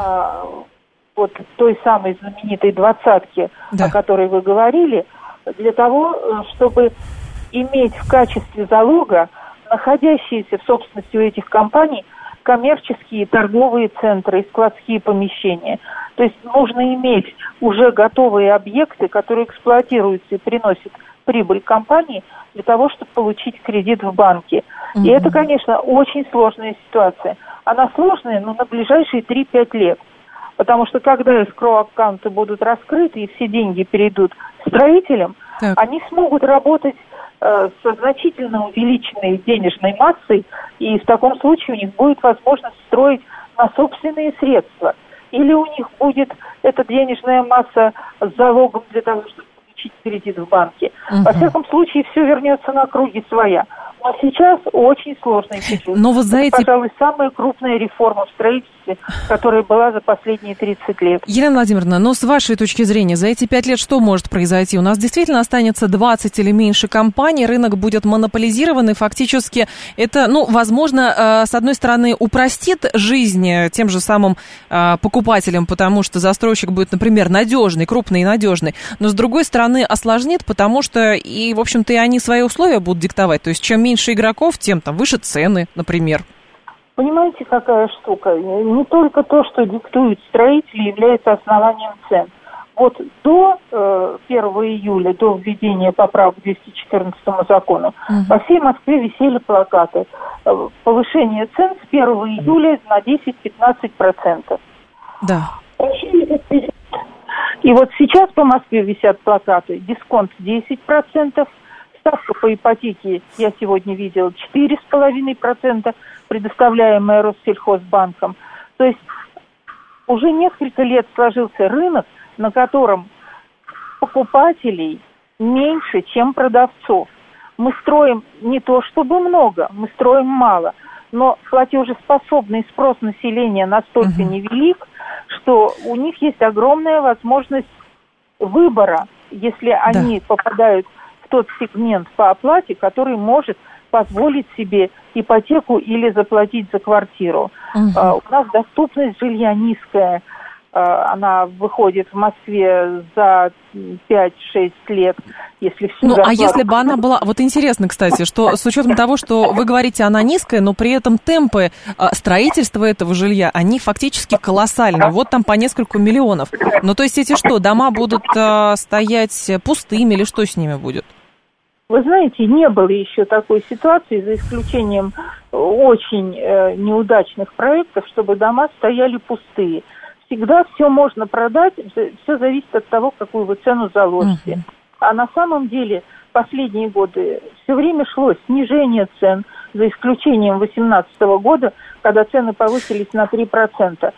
вот той самой знаменитой двадцатки, о которой вы говорили, для того, чтобы иметь в качестве залога находящиеся в собственности у этих компаний коммерческие торговые центры и складские помещения. То есть нужно иметь уже готовые объекты, которые эксплуатируются и приносят прибыль компании для того, чтобы получить кредит в банке. И это, конечно, очень сложная ситуация. Она сложная, но на ближайшие 3-5 лет. Потому что когда эскроу-аккаунты будут раскрыты и все деньги перейдут строителям, они смогут работать со значительно увеличенной денежной массой, и в таком случае у них будет возможность строить на собственные средства. Или у них будет эта денежная масса с залогом для того, чтобы получить кредит в банке. Во всяком случае, все вернется на круги своя. Но сейчас очень сложный период. Но вы знаете... Это, пожалуй, самая крупная реформа в строительстве, которая была за последние 30 лет. Елена Владимировна, но с вашей точки зрения, за эти 5 лет что может произойти? У нас действительно останется 20 или меньше компаний, рынок будет монополизирован, и фактически это, возможно, с одной стороны, упростит жизнь тем же самым покупателям, потому что застройщик будет, например, надежный, крупный и надежный, но с другой стороны осложнит, потому что, и, в общем-то, и они свои условия будут диктовать. То есть, чем меньше игроков, тем там выше цены, например. Понимаете, какая штука? Не только то, что диктуют строители, является основанием цен. Вот до 1 июля, до введения поправок к 214 закону, по всей Москве висели плакаты. Повышение цен с 1 июля на 10-15%. Да. И вот сейчас по Москве висят плакаты. Дисконт 10%. Ставка по ипотеке, я сегодня видела, 4,5%, предоставляемая Россельхозбанком. То есть уже несколько лет сложился рынок, на котором покупателей меньше, чем продавцов. Мы строим не то чтобы много, мы строим мало, но платежеспособный спрос населения настолько невелик, что у них есть огромная возможность выбора, если они попадают в тот сегмент по оплате, который может позволить себе ипотеку или заплатить за квартиру. У нас доступность жилья низкая. Она выходит в Москве за 5-6 лет, если всю зарплату... А если бы она была... Вот интересно, кстати, что с учетом того, что вы говорите, она низкая, но при этом темпы строительства этого жилья, они фактически колоссальны. Вот там по несколько миллионов. Ну, то есть эти что, дома будут стоять пустыми или что с ними будет? Вы знаете, не было еще такой ситуации, за исключением очень неудачных проектов, чтобы дома стояли пустые. Всегда все можно продать, все зависит от того, какую вы цену заложите. А на самом деле последние годы все время шло снижение цен, за исключением 2018 года, когда цены повысились на 3%.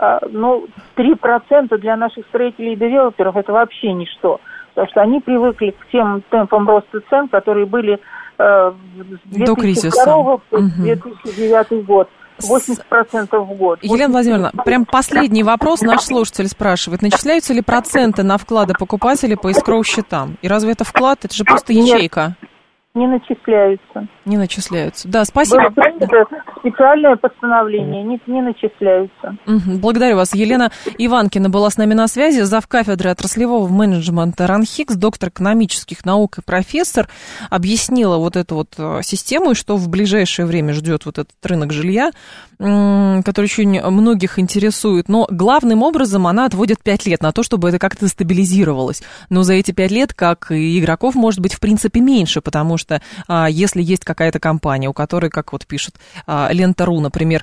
3% для наших строителей и девелоперов это вообще ничто. Потому что они привыкли к тем темпам роста цен, которые были с 2002 по 2009 год. 80% в год. Елена Владимировна, прям последний вопрос наш слушатель спрашивает. Начисляются ли проценты на вклады покупателей по эскроу-счетам? И разве это вклад? Это же просто ячейка. Не начисляются. Не начисляются. Да, спасибо. Это специальное постановление, не начисляются. Благодарю вас. Елена Иванкина была с нами на связи, завкафедры отраслевого менеджмента РАНХИКС, доктор экономических наук и профессор, объяснила вот эту вот систему, и что в ближайшее время ждет вот этот рынок жилья, который очень многих интересует. Но главным образом она отводит 5 лет на то, чтобы это как-то стабилизировалось. Но за эти 5 лет, как и игроков, может быть в принципе меньше, потому что если есть какая-то компания, у которой, как вот пишет Лента.ру, например,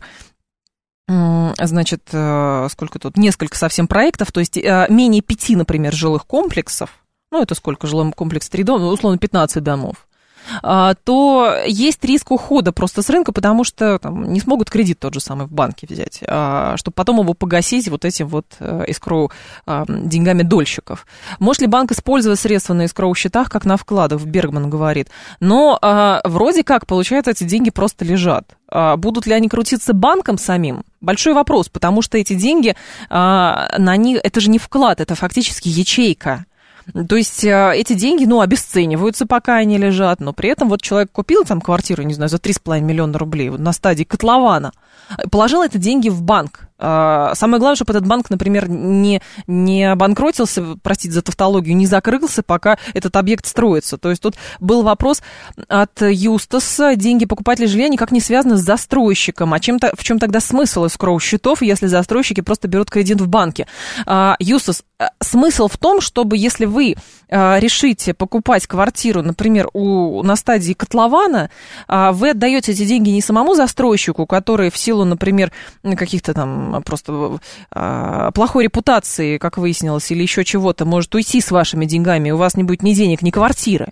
значит, сколько тут, несколько совсем проектов, то есть менее 5, например, жилых комплексов, это сколько, жилой комплекс, 3 дома, условно 15 домов, то есть риск ухода просто с рынка, потому что не смогут кредит тот же самый в банке взять, чтобы потом его погасить вот этим вот эскроу деньгами дольщиков. Может ли банк использовать средства на эскроу-счетах, как на вкладах, Бергман говорит. Но вроде как, получается, эти деньги просто лежат. Будут ли они крутиться банком самим? Большой вопрос, потому что эти деньги, на них, это же не вклад, это фактически ячейка. То есть эти деньги, обесцениваются, пока они лежат, но при этом вот человек купил там квартиру, не знаю, за 3,5 миллиона рублей на стадии котлована, положил эти деньги в банк. Самое главное, чтобы этот банк, например, не обанкротился, простите за тавтологию, не закрылся, пока этот объект строится. То есть тут был вопрос от Юстаса. Деньги покупателей жилья никак не связаны с застройщиком. А в чем тогда смысл эскроу-счетов, если застройщики просто берут кредит в банке? Юстас, смысл в том, чтобы если вы решите покупать квартиру, например, на стадии котлована, вы отдаете эти деньги не самому застройщику, который в силу, например, каких-то там просто плохой репутации, как выяснилось, или еще чего-то, может уйти с вашими деньгами, и у вас не будет ни денег, ни квартиры,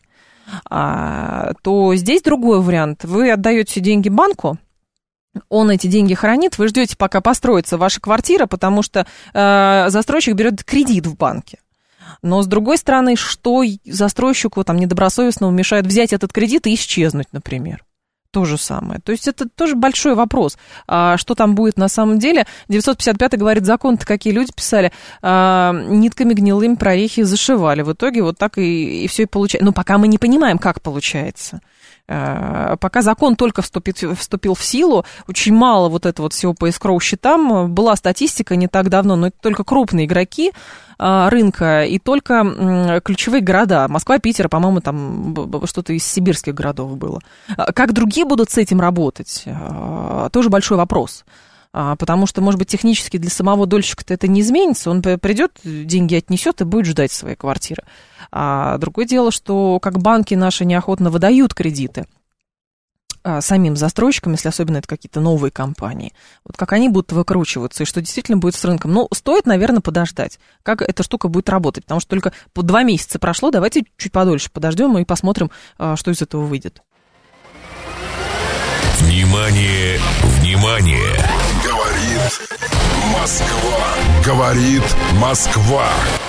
то здесь другой вариант. Вы отдаете деньги банку, он эти деньги хранит, вы ждете, пока построится ваша квартира, потому что застройщик берет кредит в банке. Но, с другой стороны, что застройщику там недобросовестному мешает взять этот кредит и исчезнуть, например? То же самое. То есть это тоже большой вопрос. Что там будет на самом деле? 955-й говорит, закон-то какие люди писали, нитками гнилыми прорехи зашивали. В итоге вот так и все и получается. Но пока мы не понимаем, как получается. Пока закон только вступил в силу, очень мало вот этого вот всего по escrow счетам. Была статистика не так давно, но это только крупные игроки рынка и только ключевые города. Москва, Питер, по-моему, там что-то из сибирских городов было. Как другие будут с этим работать, тоже большой вопрос. Потому что, может быть, технически для самого дольщика-то это не изменится. Он придет, деньги отнесет и будет ждать своей квартиры. А другое дело, что как банки наши неохотно выдают кредиты самим застройщикам, если особенно это какие-то новые компании. Вот как они будут выкручиваться и что действительно будет с рынком. Ну, стоит, наверное, подождать, как эта штука будет работать. Потому что только 2 месяца прошло, давайте чуть подольше подождем и посмотрим, что из этого выйдет. Внимание, внимание! Говорит Москва. Говорит Москва.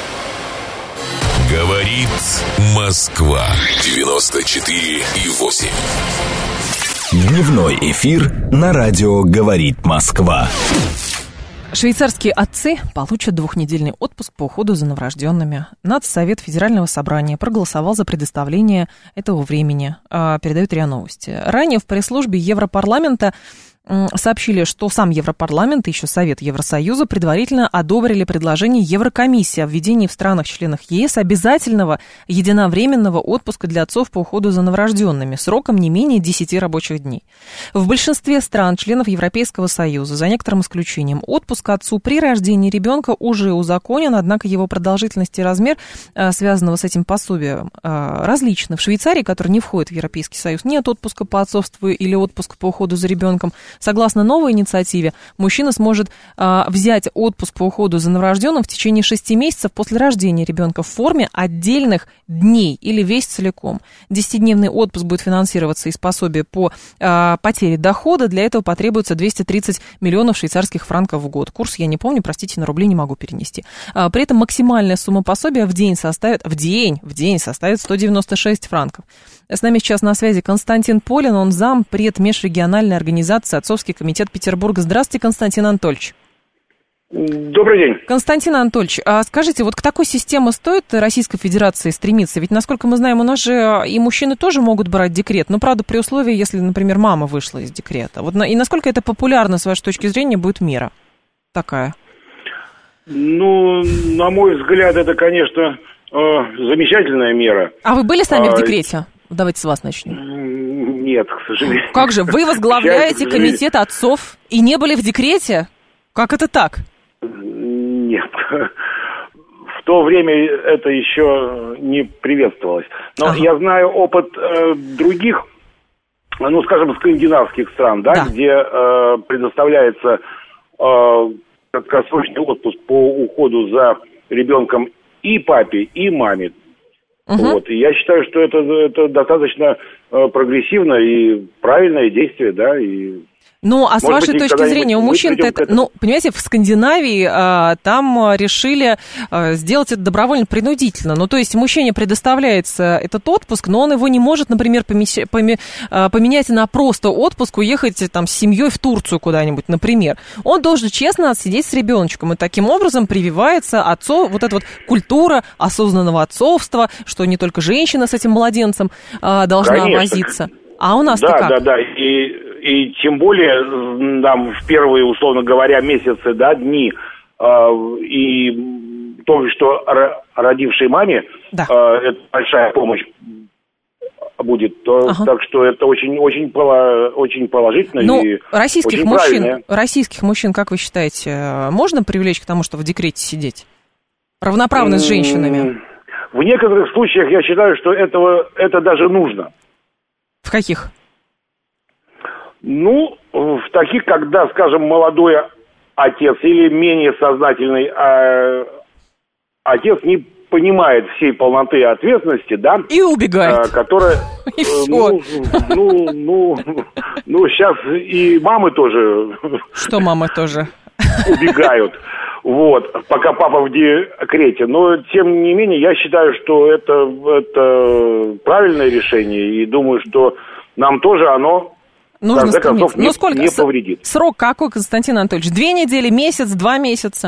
Говорит Москва. 94,8. Дневной эфир на радио «Говорит Москва». Швейцарские отцы получат 2-недельный отпуск по уходу за новорожденными. Нацсовет Федерального собрания проголосовал за предоставление этого времени, передают РИА Новости. Ранее в пресс-службе Европарламента сообщили, что сам Европарламент и еще Совет Евросоюза предварительно одобрили предложение Еврокомиссии о введении в странах-членах ЕС обязательного единовременного отпуска для отцов по уходу за новорожденными сроком не менее 10 рабочих дней. В большинстве стран, членов Европейского Союза, за некоторым исключением, отпуск отцу при рождении ребенка уже узаконен, однако его продолжительность и размер, связанного с этим пособием, различны. В Швейцарии, которая не входит в Европейский Союз, нет отпуска по отцовству или отпуска по уходу за ребенком. Согласно новой инициативе, мужчина сможет взять отпуск по уходу за новорожденным в течение 6 месяцев после рождения ребенка в форме отдельных дней или весь целиком. 10-дневный отпуск будет финансироваться из пособия по потере дохода. Для этого потребуется 230 миллионов швейцарских франков в год. Курс я не помню, простите, на рубли не могу перенести. При этом максимальная сумма пособия в день составит 196 франков. С нами сейчас на связи Константин Полин, он зампред межрегиональной организации «Отцовский комитет Петербурга». Здравствуйте, Константин Анатольевич. Добрый день. Константин Анатольевич, а скажите, вот к такой системе стоит Российской Федерации стремиться? Ведь, насколько мы знаем, у нас же и мужчины тоже могут брать декрет, но, правда, при условии, если, например, мама вышла из декрета. Вот и насколько это популярно, с вашей точки зрения, будет мера такая? Ну, на мой взгляд, это, конечно, замечательная мера. А вы были сами в декрете? Давайте с вас начнем. Нет, к сожалению. Как же, вы возглавляете комитет отцов и не были в декрете? Как это так? Нет. В то время это еще не приветствовалось. Но я знаю опыт других, ну, скажем, скандинавских стран, да. Где предоставляется краткосрочный отпуск по уходу за ребенком и папе, и маме. Вот. И я считаю, что это достаточно прогрессивно и правильное действие, да, и... Ну, а с вашей точки зрения, у мужчин, ну, понимаете, в Скандинавии там решили сделать это добровольно-принудительно. Ну, то есть мужчине предоставляется этот отпуск, но он его не может, например, поменять на просто отпуск, уехать там с семьей в Турцию куда-нибудь, например. Он должен честно отсидеть с ребеночком, и таким образом прививается отцов, вот эта вот культура осознанного отцовства, что не только женщина с этим младенцем должна возиться. А у нас-то как? Да. И тем более нам в первые, условно говоря, месяцы, да, дни, и то, что родившей маме, это большая помощь будет. Так что это очень положительно, ну, и очень правильно. Российских мужчин, как вы считаете, можно привлечь к тому, чтобы в декрете сидеть? Равноправно с женщинами? В некоторых случаях я считаю, что это даже нужно. В каких? Ну, в таких, когда, скажем, молодой отец или менее сознательный отец не понимает всей полноты ответственности, да? И убегает. Которая... И все. Ну, сейчас и мамы тоже... Что мамы тоже? Убегают. Вот, пока папа в декрете. Но, тем не менее, я считаю, что это правильное решение. И думаю, что нам тоже оно, в конце концов, не повредит. Срок какой, Константин Анатольевич? 2 недели, месяц, 2 месяца?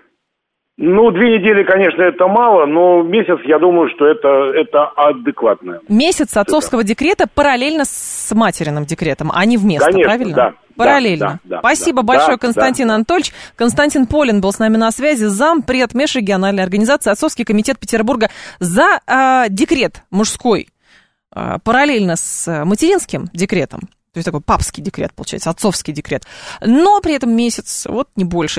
2 недели, конечно, это мало, но месяц, я думаю, что это адекватно. Месяц отцовского декрета параллельно с материным декретом, а не вместо, конечно, правильно? Да. Параллельно. Да, Спасибо большое, Константин Анатольевич. Константин Полин был с нами на связи, зампред межрегиональной организации «Отцовский комитет Петербурга» за декрет мужской параллельно с материнским декретом. То есть такой папский декрет, получается, отцовский декрет. Но при этом месяц, вот не больше.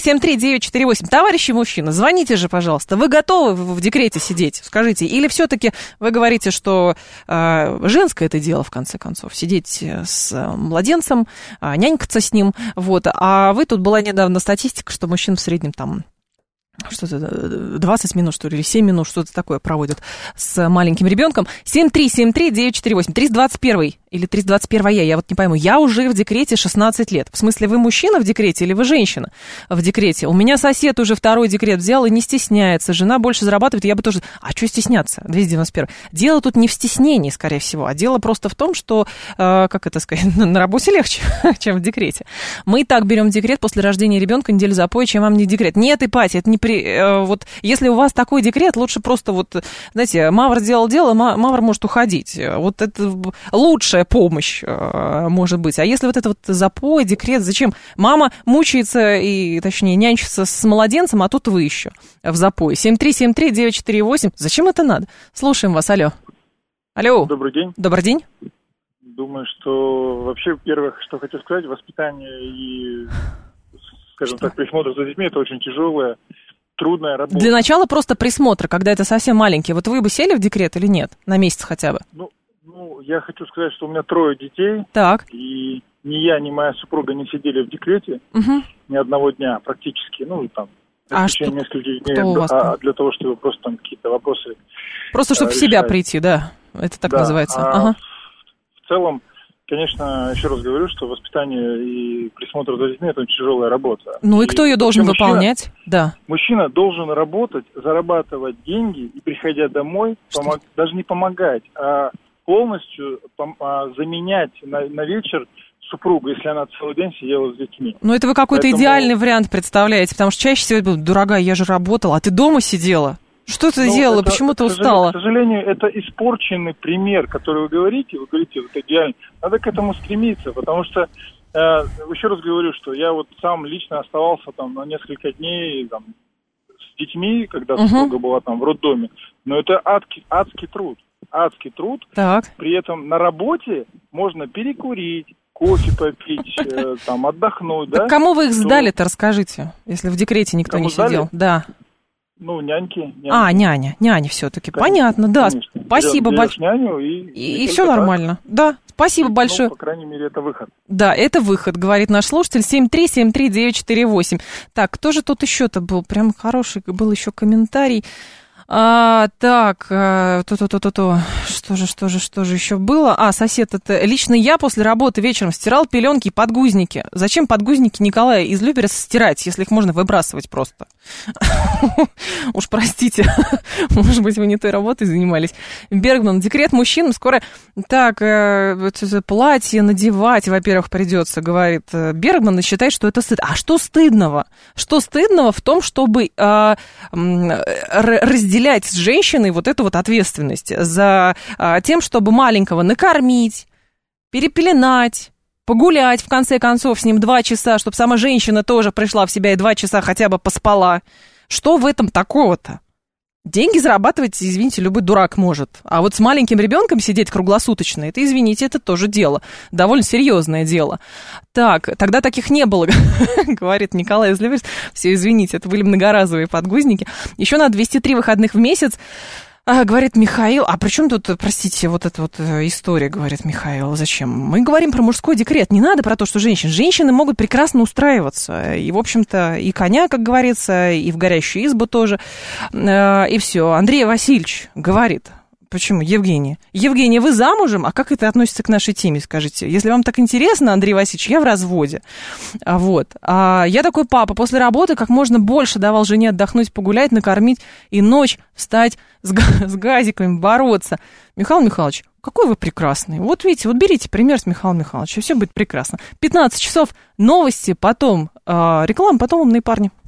7373948. Товарищи мужчины, звоните же, пожалуйста. Вы готовы в декрете сидеть? Скажите. Или все-таки вы говорите, что женское это дело, в конце концов, сидеть с младенцем, нянькаться с ним. Вот. А вы, тут была недавно статистика, что мужчин в среднем там... что-то 20 минут, что ли, или 7 минут, что-то такое проводят с маленьким ребенком. 7373948. 321 или 321 я вот не пойму. Я уже в декрете 16 лет. В смысле, вы мужчина в декрете или вы женщина в декрете? У меня сосед уже 2-й декрет взял и не стесняется. Жена больше зарабатывает, я бы тоже... А что стесняться? 291. Дело тут не в стеснении, скорее всего, а дело просто в том, что, как это сказать, на работе легче, чем в декрете. Мы и так берем декрет после рождения ребенка неделю запоя, чем вам не декрет. Нет, Ипатия, это не вот если у вас такой декрет, лучше просто вот, знаете, Мавр сделал дело, Мавр может уходить. Вот это лучшая помощь может быть. А если вот это вот запой, декрет, зачем? Мама мучается и, точнее, нянчится с младенцем, а тут вы еще в запое. 7373948. Зачем это надо? Слушаем вас. Алло. Алло. Добрый день. Добрый день. Думаю, что вообще, первых, что хочу сказать, воспитание и, скажем так, присмотр за детьми – это очень тяжелое, трудная работа. Для начала просто присмотр, когда это совсем маленький. Вот вы бы сели в декрет или нет? На месяц хотя бы? Ну, я хочу сказать, что у меня 3 детей. Так. И ни я, ни моя супруга не сидели в декрете ни одного дня практически. Ну, там, в течение нескольких дней. Для того, чтобы просто там какие-то вопросы просто чтобы в себя прийти, да? Это так называется. В целом, конечно, еще раз говорю, что воспитание и присмотр за детьми – это тяжелая работа. Ну и кто ее должен выполнять? Да. Мужчина должен работать, зарабатывать деньги и, приходя домой, даже не помогать, а полностью заменять на вечер супругу, если она целый день сидела с детьми. Ну это вы какой-то идеальный вариант представляете, потому что чаще всего, дорогая, я же работала, а ты дома сидела. Что ты делала? Почему ты устала? К сожалению, это испорченный пример, который вы говорите, вот идеально. Надо к этому стремиться, потому что, еще раз говорю, что я вот сам лично оставался там на несколько дней там, с детьми, когда супруга была там в роддоме, но это адский труд. Адский труд. Так. При этом на работе можно перекурить, кофе попить, там, отдохнуть, да? Кому вы их сдали-то, расскажите, если в декрете никто не сидел? Да. Ну, няньки. Няня все-таки. Понятно, да. Конечно. Спасибо большое. Няню и все нормально. Да, спасибо большое. По крайней мере, это выход. Да, это выход, говорит наш слушатель. 7373948. Так, кто же тут еще-то был? Прям хороший был еще комментарий. Так, что же еще было? Сосед это... Лично я после работы вечером стирал пеленки и подгузники. Зачем подгузники Николая из Люберца стирать, если их можно выбрасывать просто? Уж простите, может быть, вы не той работой занимались. Бергман, декрет мужчин скоро... Так, платье надевать, во-первых, придется, говорит Бергман, и считает, что это стыд. А что стыдного? Что стыдного в том, чтобы разделять с женщиной вот эту вот ответственность за тем, чтобы маленького накормить, перепеленать, погулять, в конце концов, с ним 2 часа, чтобы сама женщина тоже пришла в себя и 2 часа хотя бы поспала. Что в этом такого-то? Деньги зарабатывать, извините, любой дурак может. А вот с маленьким ребенком сидеть круглосуточно, это, извините, это тоже дело. Довольно серьезное дело. Так, тогда таких не было, говорит Николай из Люберца. Все, извините, это были многоразовые подгузники. Еще надо 203 выходных в месяц. Говорит Михаил, а при чем тут, простите, вот эта вот история, говорит Михаил, зачем? Мы говорим про мужской декрет, не надо про то, что женщины могут прекрасно устраиваться, и, в общем-то, и коня, как говорится, и в горящую избу тоже, и все. Андрей Васильевич говорит, Почему? Евгения. Евгения, вы замужем? А как это относится к нашей теме, скажите? Если вам так интересно, Андрей Васильевич, я в разводе. Вот. Я такой папа. После работы как можно больше давал жене отдохнуть, погулять, накормить и ночь встать с газиками, бороться. Михаил Михайлович, какой вы прекрасный. Вот видите, вот берите пример с Михаила Михайловича, и все будет прекрасно. 15 часов, новости, потом реклама, потом умные парни.